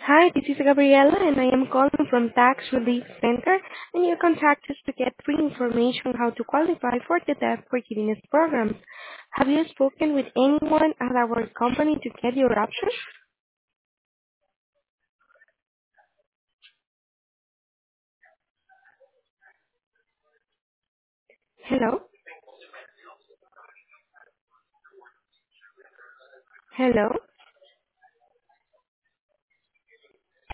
Hi, this is Gabriela, and I am calling from Tax Relief Center, and you contact us to get free information on how to qualify for the debt forgiveness program. Have you spoken with anyone at our company to get your options? Hello? Hello?